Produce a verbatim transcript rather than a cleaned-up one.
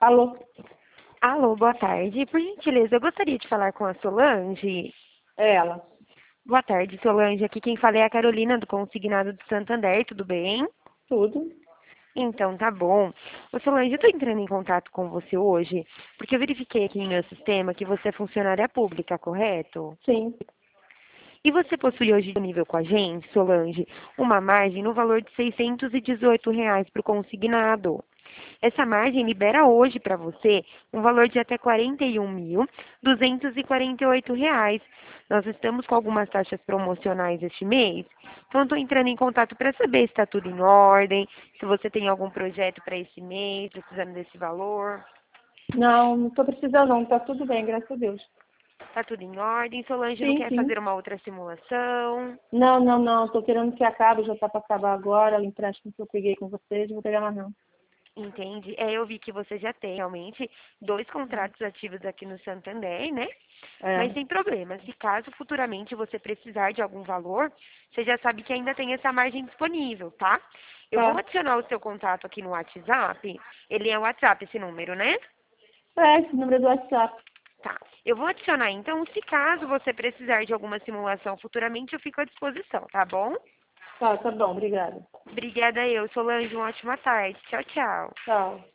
Alô? Alô, boa tarde. Por gentileza, eu gostaria de falar com a Solange. É ela. Boa tarde, Solange. Aqui quem fala é a Carolina do Consignado do Santander, tudo bem? Tudo? Então, tá bom. Ô, Solange, eu tô entrando em contato com você hoje porque eu verifiquei aqui no meu sistema que você é funcionária pública, correto? Sim. E você possui hoje disponível com a gente, Solange, uma margem no valor de seiscentos e dezoito reais para o consignado. Essa margem libera hoje para você um valor de até quarenta e um mil, duzentos e quarenta e oito reais. Nós estamos com algumas taxas promocionais este mês, então estou entrando em contato para saber se está tudo em ordem, se você tem algum projeto para esse mês, precisando desse valor. Não, não tô precisando não. Tá tudo bem, graças a Deus. Está tudo em ordem? Solange não Sim, quer sim. fazer uma outra simulação? Não, não, não. Tô querendo que acabe, já tá para acabar agora. O empréstimo que eu peguei com vocês, não vou pegar mais não. Entende? É, eu vi que você já tem realmente dois contratos ativos aqui no Santander, né? É. Mas sem problema. Se caso futuramente você precisar de algum valor, você já sabe que ainda tem essa margem disponível, tá? Eu vou Tá. adicionar o seu contato aqui no WhatsApp. Ele é o WhatsApp, esse número, né? É, esse número é do WhatsApp. Tá. Eu vou adicionar, então, se caso você precisar de alguma simulação futuramente, eu fico à disposição, tá bom? Tá, tá bom, obrigada. Obrigada eu, Solange. Uma ótima tarde. Tchau, tchau. Tchau.